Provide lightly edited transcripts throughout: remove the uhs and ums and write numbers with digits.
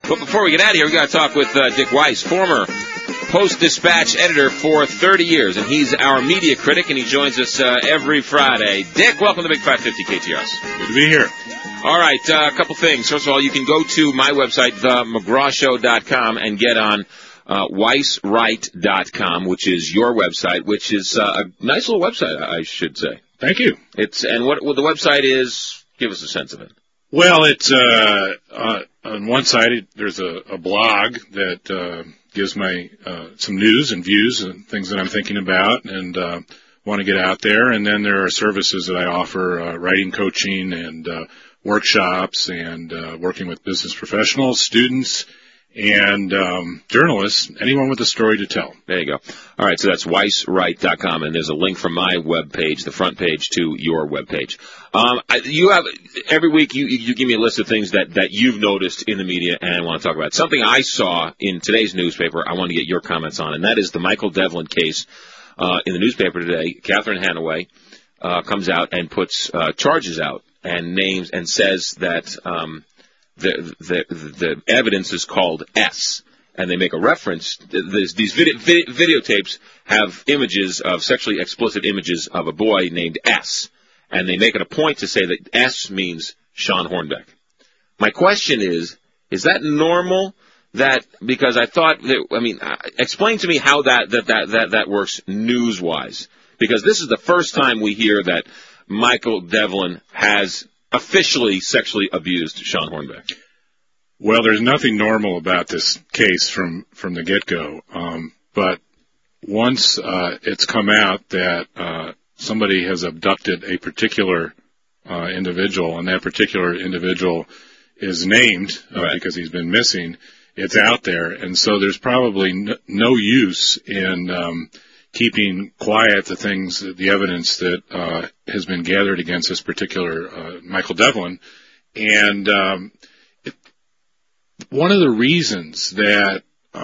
But before we get out of here, we got to talk with Dick Weiss, former Post-Dispatch editor for 30 years, and he's our media critic, and he joins us every Friday. Dick, welcome to Big 550 KTRS. Good to be here. All right, a couple things. First of all, you can go to my website, themcgrawshow.com, and get on weisswright.com, which is your website, which is a nice little website, I should say. Thank you. And what the website is, give us a sense of it. Well, it's on one side there's a blog that gives my some news and views and things that I'm thinking about and want to get out there. And then there are services that I offer, writing coaching and workshops and working with business professionals, students, and journalists, anyone with a story to tell. There you go. All right, so that's weisswright.com, and there's a link from my webpage, the front page, to your webpage. You have every week you give me a list of things that you've noticed in the media and I want to talk about. Something I saw in today's newspaper I want to get your comments on, and that is the Michael Devlin case in the newspaper today. Catherine Hanaway comes out and puts charges out and names and says that the evidence is called S, and they make a reference. These videotapes have images of sexually explicit images of a boy named S, and they make it a point to say that S means Sean Hornbeck. My question is that normal? Because I thought explain to me how that works news-wise, because this is the first time we hear that Michael Devlin has officially sexually abused Sean Hornbeck. Well, there's nothing normal about this case from the get-go. But once it's come out that somebody has abducted a particular individual, and that particular individual is named because he's been missing, it's out there. And so there's probably no use in keeping quiet the evidence that has been gathered against this particular Michael Devlin. And one of the reasons that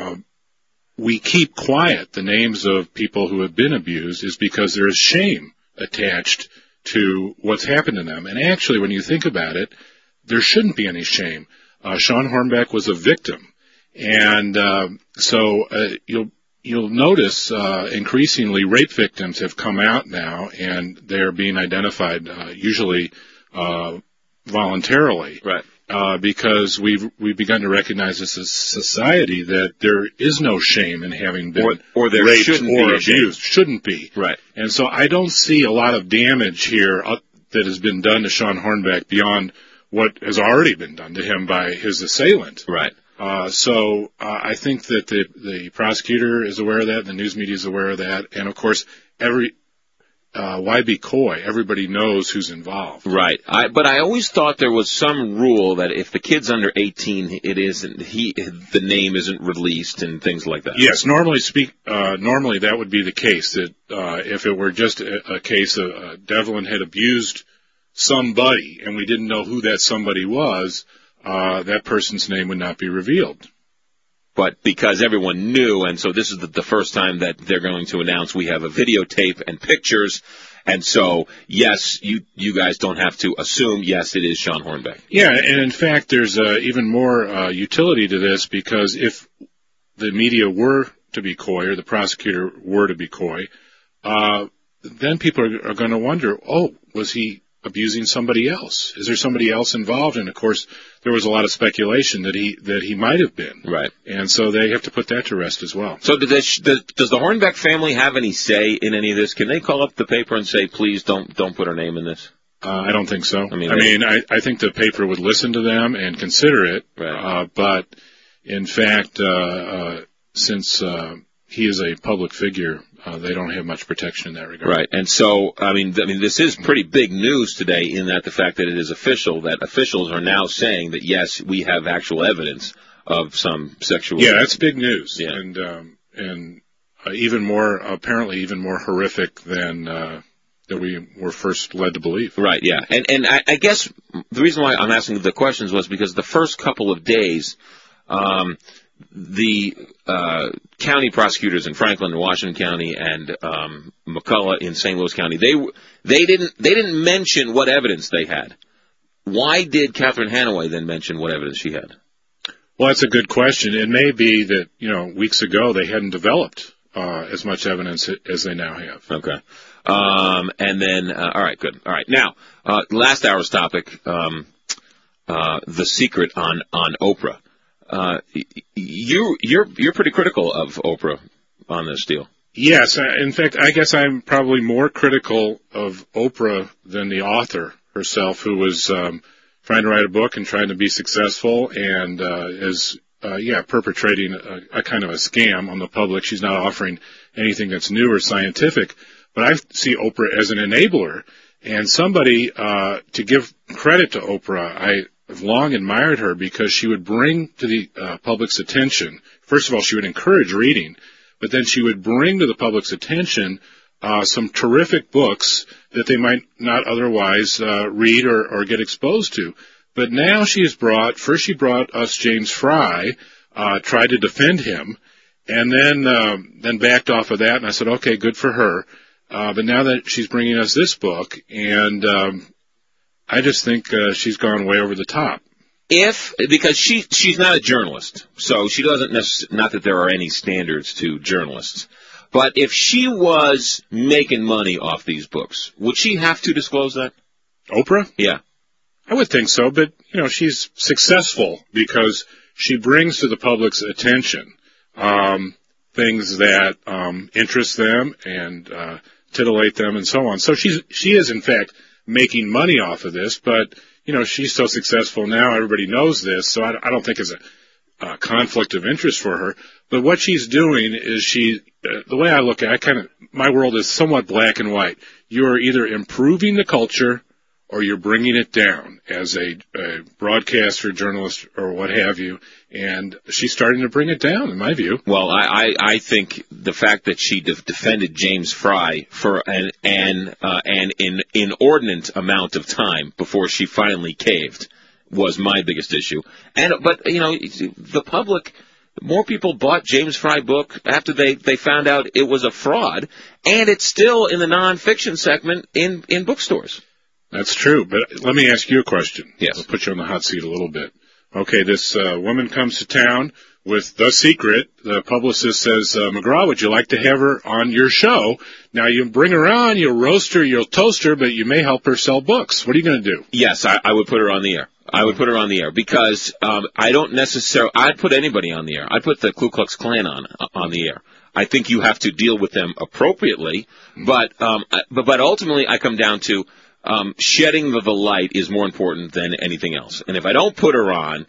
we keep quiet the names of people who have been abused is because there is shame attached to what's happened to them. And actually, when you think about it, there shouldn't be any shame. Sean Hornbeck was a victim. And so you'll notice increasingly rape victims have come out now, and they're being identified usually voluntarily. Right. Because we've begun to recognize as a society that there is no shame in having been or there raped or abused. Shouldn't be. Right. And so I don't see a lot of damage here that has been done to Sean Hornbeck beyond what has already been done to him by his assailant. Right. So I think that the prosecutor is aware of that, the news media is aware of that, and of course why be coy? Everybody knows who's involved. Right. But I always thought there was some rule that if the kid's under 18, the name isn't released and things like that. Yes, normally that would be the case, that if it were just a case of Devlin had abused somebody and we didn't know who that somebody was, that person's name would not be revealed. But because everyone knew, and so this is the first time that they're going to announce we have a videotape and pictures, and so, yes, you guys don't have to assume, yes, it is Sean Hornbeck. Yeah, and in fact, there's even more utility to this, because if the media were to be coy, or the prosecutor were to be coy, then people are going to wonder, was he abusing somebody else? Is there somebody else involved? And of course, there was a lot of speculation that he might have been. Right. And so they have to put that to rest as well. So does the Hornbeck family have any say in any of this? Can they call up the paper and say, please don't put our name in this? I don't think so. I think the paper would listen to them and consider it. Right. But in fact, since he is a public figure, they don't have much protection in that regard. Right. And so, this is pretty big news today in that the fact that it is official, that officials are now saying that, yes, we have actual evidence of some sexual... Yeah, that's big news. Yeah. And apparently even more horrific than that we were first led to believe. Right, yeah. And I guess the reason why I'm asking the questions was because the first couple of days... the county prosecutors in Franklin and Washington County and McCullough in St. Louis County, they didn't mention what evidence they had. Why did Catherine Hanaway then mention what evidence she had? Well, that's a good question. It may be that, weeks ago they hadn't developed as much evidence as they now have. Okay. And then, all right, good. All right. Now, last hour's topic, The Secret on Oprah. You're pretty critical of Oprah on this deal. Yes. In fact, I guess I'm probably more critical of Oprah than the author herself, who was trying to write a book and trying to be successful and is perpetrating a kind of a scam on the public. She's not offering anything that's new or scientific. But I see Oprah as an enabler and somebody to give credit to Oprah. I've long admired her because she would bring to the public's attention, first of all, she would encourage reading, but then she would bring to the public's attention some terrific books that they might not otherwise read or get exposed to. But now she brought us James Frey, tried to defend him, and then backed off of that, and I said, okay, good for her. But now that she's bringing us this book, and I just think she's gone way over the top. Because she's not a journalist, so she doesn't not that there are any standards to journalists. But if she was making money off these books, would she have to disclose that? Oprah? Yeah. I would think so, but, she's successful because she brings to the public's attention things that interest them and titillate them and so on. So she is, in fact, making money off of this, but, she's so successful now, everybody knows this, so I don't think it's a conflict of interest for her. But what she's doing is the way I look at it, my world is somewhat black and white. You're either improving the culture or you're bringing it down as a broadcaster, journalist, or what have you. And she's starting to bring it down, in my view. Well, I think the fact that she defended James Frey for an inordinate amount of time before she finally caved was my biggest issue. But the public, more people bought James Frey book after they found out it was a fraud, and it's still in the nonfiction segment in bookstores. That's true, but let me ask you a question. Yes. I'll put you on the hot seat a little bit. Okay, this woman comes to town with The Secret. The publicist says, McGraw, would you like to have her on your show? Now, you bring her on, you'll roast her, you'll toast her, but you may help her sell books. What are you going to do? Yes, I would put her on the air. I would put her on the air because I don't necessarily. I'd put anybody on the air. I'd put the Ku Klux Klan on the air. I think you have to deal with them appropriately, but ultimately I come down to shedding the light is more important than anything else. And if I don't put her on,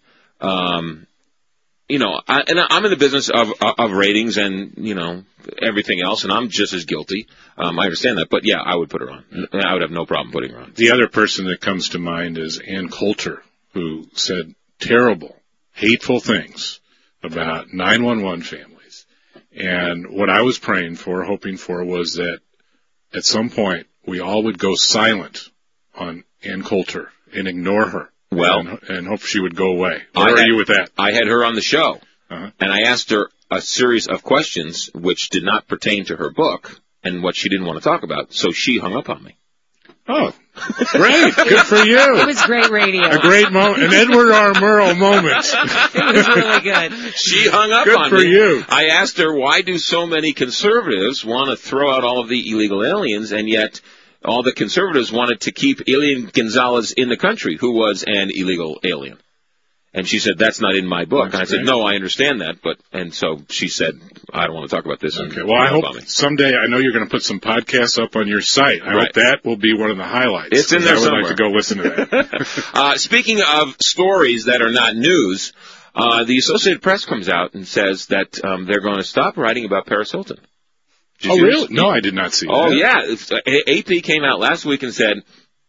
I'm in the business of ratings and everything else, and I'm just as guilty. I understand that, but yeah, I would put her on. I would have no problem putting her on. The other person that comes to mind is Ann Coulter, who said terrible, hateful things about 911 families. And what I was praying for, hoping for, was that at some point we all would go silent on Ann Coulter and ignore her. Well, and hope she would go away. Where are you with that? I had her on the show, and I asked her a series of questions which did not pertain to her book and what she didn't want to talk about, so she hung up on me. Oh, great. Good for you. It was great radio. A great moment. An Edward R. Murrow moment. It was really good. She hung up good on for me. You. I asked her, why do so many conservatives want to throw out all of the illegal aliens, and yet all the conservatives wanted to keep Elian Gonzalez in the country, who was an illegal alien? And she said, that's not in my book. That's and I said, no, I understand that. And so she said, I don't want to talk about this. Okay. Well, I hope someday, I know you're going to put some podcasts up on your site. I hope that will be one of the highlights. It's in there somewhere. I would like to go listen to that. Speaking of stories that are not news, the Associated Press comes out and says that they're going to stop writing about Paris Hilton. Really? No, I did not see that. Oh, yeah. AP came out last week and said,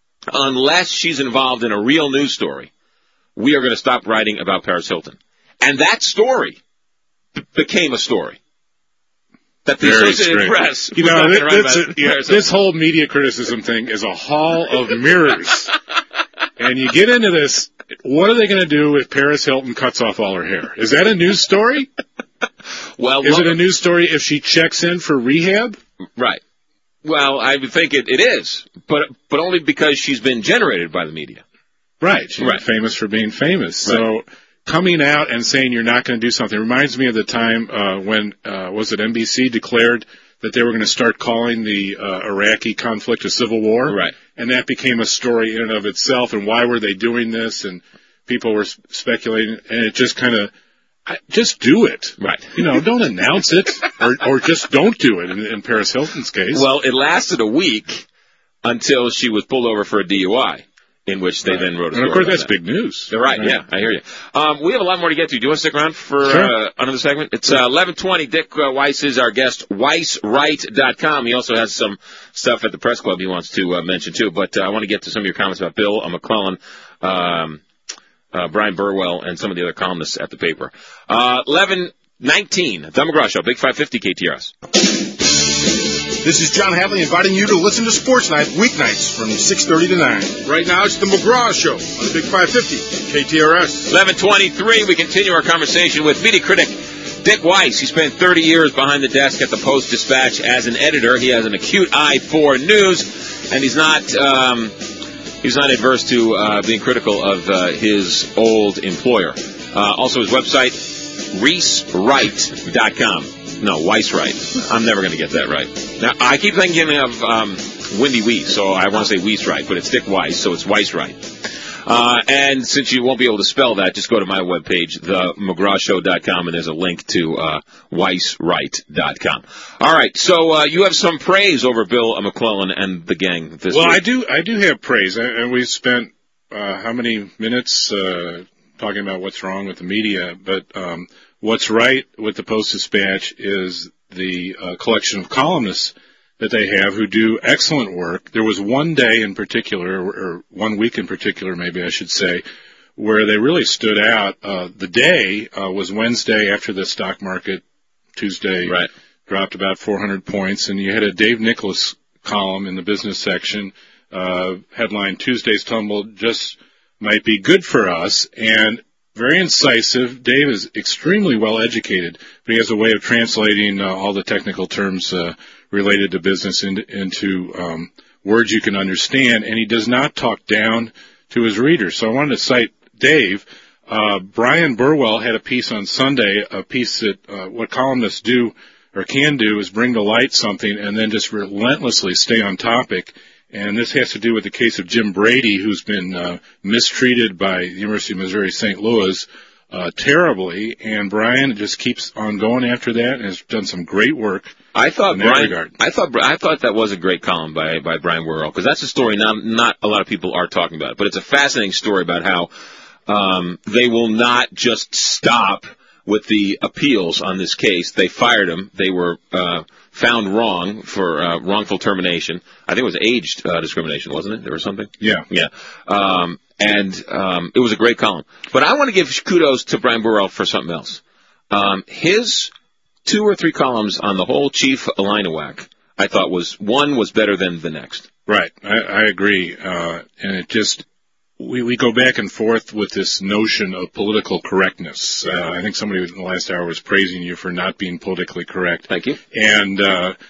unless she's involved in a real news story, we are going to stop writing about Paris Hilton. And that story became a story. That the Associated Press... This whole media criticism thing is a hall of mirrors. And you get into this, what are they going to do if Paris Hilton cuts off all her hair? Is that a news story? Well, is it a news story if she checks in for rehab? Right. Well, I would think it is, but only because she's been generated by the media. Right. She's famous for being famous. Right. So coming out and saying you're not going to do something reminds me of the time when was it NBC declared that they were going to start calling the Iraqi conflict a civil war, Right. and that became a story in and of itself. And why were they doing this? And people were speculating, and it just kind of just do it, Right. Don't announce it, or just don't do it. In Paris Hilton's case, Well, it lasted a week until she was pulled over for a DUI. In which they then wrote a story. And of course, that's that. big news. You're right, yeah, I hear you. We have a lot more to get to. Do you want to stick around for Sure. another segment? It's 11:20. Dick Weiss is our guest, WeissWright.com. He also has some stuff at the press club he wants to mention, too. But I want to get to some of your comments about Bill McClellan, Brian Burwell, and some of the other columnists at the paper. 11:19, Tom McGraw Show, Big 550 KTRS. This is John Hadley inviting you to listen to Sports Night weeknights from 6:30 to 9. Right now, it's the McGraw Show on the Big 550, KTRS. 11:23, we continue our conversation with media critic Dick Weiss. He spent 30 years behind the desk at the Post-Dispatch as an editor. He has an acute eye for news, and he's not adverse to being critical of his old employer. Also, his website, ReeseWright.com. No, Weisswright. I'm never going to get that right. Now, I keep thinking of Windy Weiss, so I want to say Weisswright, but it's Dick Weiss, so it's Weisswright. And since you won't be able to spell that, just go to my webpage, themcgrawshow.com, and there's a link to Weisswright.com. All right, so you have some praise over Bill McClellan and the gang this week. I do have praise, and we've spent how many minutes talking about what's wrong with the media, but what's right with the Post-Dispatch is the collection of columnists that they have who do excellent work. There was one day in particular, or 1 week in particular, maybe I should say, where they really stood out. The day was Wednesday after the stock market, Tuesday, Right. dropped about 400 points, and you had a Dave Nicholas column in the business section, headline, Tuesday's tumble just might be good for us, and very incisive. Dave is extremely well educated, but he has a way of translating all the technical terms related to business into words you can understand, and he does not talk down to his readers. So I wanted to cite Dave. Brian Burwell had a piece on Sunday, a piece that what columnists do or can do is bring to light something and then just relentlessly stay on topic. And this has to do with the case of Jim Brady, who's been mistreated by the University of Missouri St. Louis terribly. And Brian just keeps on going after that and has done some great work. I thought in that regard. I thought that was a great column by Brian Burwell, because that's a story not a lot of people are talking about, but it's a fascinating story about how they will not just stop with the appeals on this case. They fired him. They were found wrong for wrongful termination. I think it was age discrimination, wasn't it? There was something? Yeah. Yeah. And it was a great column. But I want to give kudos to Brian Burwell for something else. His 2 or 3 columns on the whole Chief Illiniwak, I thought was better than the next. Right. I agree. And it just, we go back and forth with this notion of political correctness. I think somebody in the last hour was praising you for not being politically correct. Thank you. And,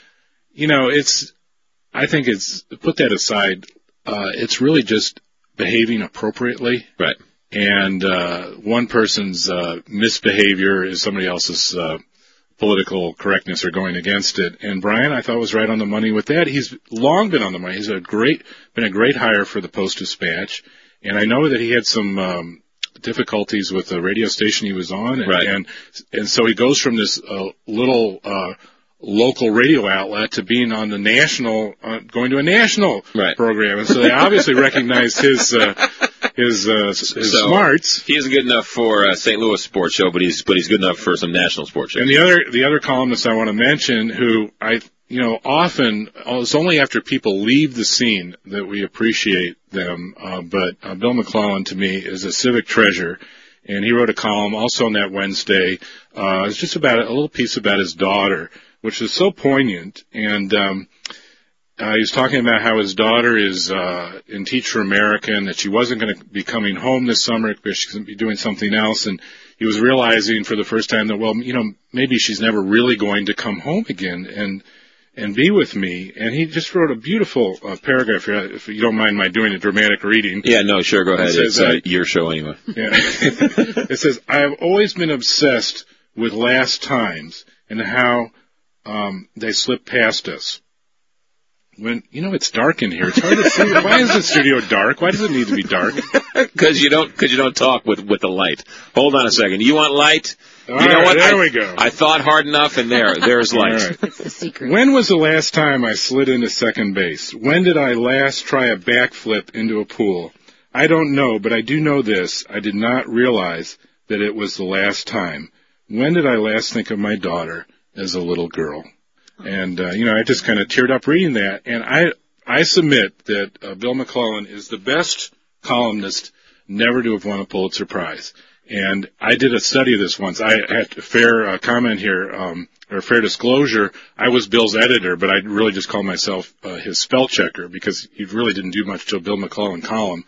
I think put that aside, it's really just behaving appropriately. Right. And, one person's, misbehavior is somebody else's, political correctness or going against it. And Brian, I thought, was right on the money with that. He's long been on the money. He's been a great hire for the Post-Dispatch. And I know that he had some difficulties with the radio station he was on, and, right. and so he goes from this little local radio outlet to being on the national, going to a national right. program. And so they obviously recognized his smarts. He isn't good enough for a St. Louis sports show, but he's good enough for some national sports shows. And the other columnist I want to mention, who often it's only after people leave the scene that we appreciate them. But Bill McClellan, to me, is a civic treasure. And he wrote a column also on that Wednesday. It's just about a little piece about his daughter, which is so poignant. And he was talking about how his daughter is in Teach for America, and that she wasn't going to be coming home this summer because she's going to be doing something else. And he was realizing for the first time that, maybe she's never really going to come home again. and be with me. And he just wrote a beautiful paragraph here, if you don't mind my doing a dramatic reading. Yeah, no, sure, go ahead. It says, It's your show anyway. Yeah. It says, I have always been obsessed with last times and how they slip past us. When, it's dark in here. It's hard to see. Why is the studio dark? Why does it need to be dark? Because you don't talk with the light. Hold on a second. You want light? All right, what? There we go. I thought hard enough, and there's light. Right. It's the secret. When was the last time I slid into second base? When did I last try a backflip into a pool? I don't know, but I do know this. I did not realize that it was the last time. When did I last think of my daughter as a little girl? And, I just kind of teared up reading that. And I submit that Bill McClellan is the best columnist never to have won a Pulitzer Prize. And I did a study of this once. I had a fair comment here, or fair disclosure. I was Bill's editor, but I really just called myself his spell checker because he really didn't do much to a Bill McClellan column.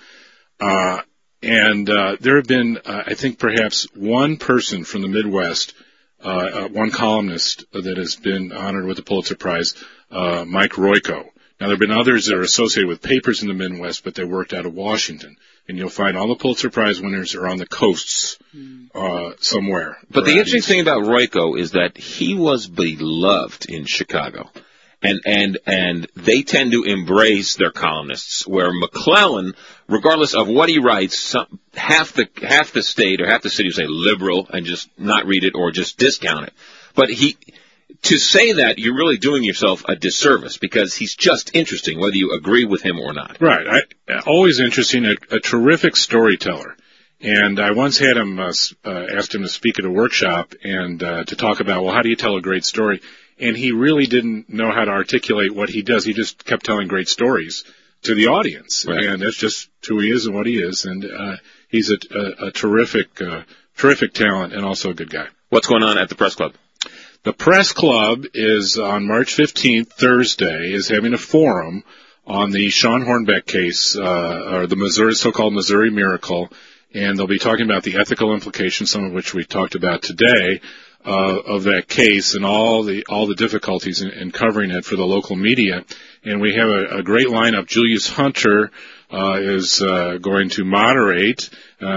And there have been, I think, perhaps one person from the Midwest, one columnist that has been honored with the Pulitzer Prize, Mike Royko. Now, there have been others that are associated with papers in the Midwest, but they worked out of Washington. And you'll find all the Pulitzer Prize winners are on the coasts somewhere. But the interesting thing about Royko is that he was beloved in Chicago. And they tend to embrace their columnists, where McClellan, regardless of what he writes, half the state or half the city will say liberal and just not read it or just discount it. But to say that, you're really doing yourself a disservice because he's just interesting, whether you agree with him or not. Right. Always interesting, a terrific storyteller. And I once had him, asked him to speak at a workshop and to talk about, well, how do you tell a great story? And he really didn't know how to articulate what he does. He just kept telling great stories to the audience. Right. And that's just who he is and what he is. And he's a terrific talent and also a good guy. What's going on at the Press Club? The Press Club is on March 15th, Thursday, is having a forum on the Sean Hornbeck case, or the so-called Missouri Miracle. And they'll be talking about the ethical implications, some of which we talked about today, of that case and all the difficulties in covering it for the local media. And we have a great lineup. Julius Hunter is going to moderate,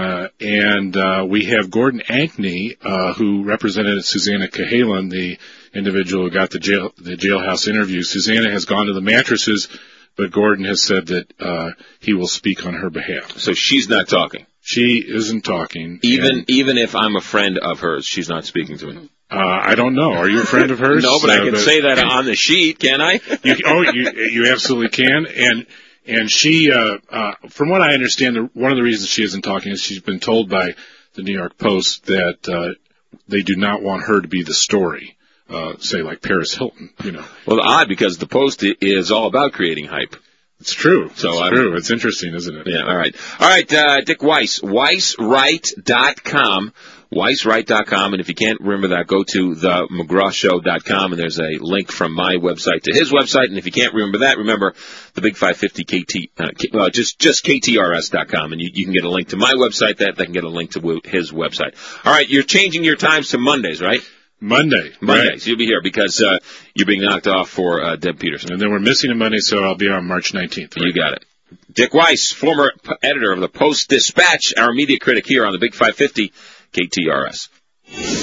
and we have Gordon Ankney, who represented Susanna Cahalan, the individual who got the jailhouse interview. Susanna has gone to the mattresses, but Gordon has said that he will speak on her behalf. So she's not talking. She isn't talking. Even if I'm a friend of hers, she's not speaking to me. I don't know. Are you a friend of hers? No, but I can say that on the sheet, can I? You absolutely can. And she, from what I understand, one of the reasons she isn't talking is she's been told by the New York Post that they do not want her to be the story. Say like Paris Hilton, Well, odd because the Post is all about creating hype. It's true. So it's true. It's interesting, isn't it? Yeah, all right, Dick Weiss, weisswright.com, weisswright.com, and if you can't remember that, go to themcgrawshow.com, and there's a link from my website to his website, and if you can't remember that, remember the Big 550 just KTRS.com, and you can get a link to my website, that can get a link to his website. All right, you're changing your times to Mondays, right? Monday. Right. So you'll be here because you're being knocked off for Deb Peterson. And then we're missing a Monday, so I'll be on March 19th. Right? You got it. Dick Weiss, former editor of the Post-Dispatch, our media critic here on the Big 550 KTRS.